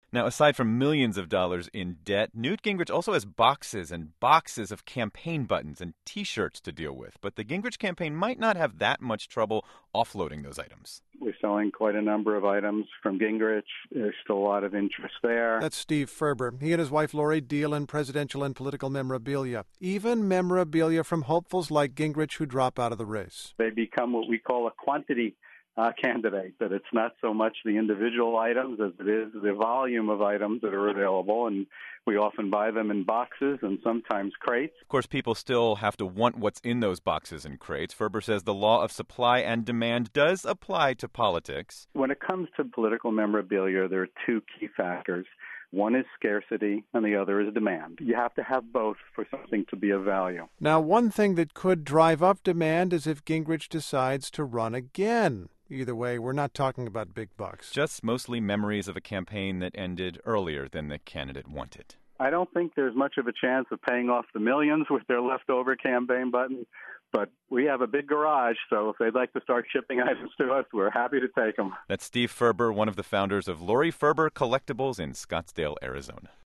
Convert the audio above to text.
Now, aside from millions of dollars in debt, Newt Gingrich also has boxes and boxes of campaign buttons and T-shirts to deal with. But the Gingrich campaign might not have that much trouble offloading those items. We're selling quite a number of items from Gingrich. There's still a lot of interest there. That's Steve Ferber. He and his wife Lori deal in presidential and political memorabilia, even memorabilia from hopefuls like Gingrich who drop out of the race. They become what we call a quantity candidate, that it's not so much the individual items as it is the volume of items that are available, and we often buy them in boxes and sometimes crates. Of course, people still have to want what's in those boxes and crates. Ferber says the law of supply and demand does apply to politics. When it comes to political memorabilia, there are two key factors. One is scarcity, and the other is demand. You have to have both for something to be of value. Now, one thing that could drive up demand is if Gingrich decides to run again. Either way, we're not talking about big bucks. Just mostly memories of a campaign that ended earlier than the candidate wanted. I don't think there's much of a chance of paying off the millions with their leftover campaign button, but we have a big garage, so if they'd like to start shipping items to us, we're happy to take them. That's Steve Ferber, one of the founders of Lori Ferber Collectibles in Scottsdale, Arizona.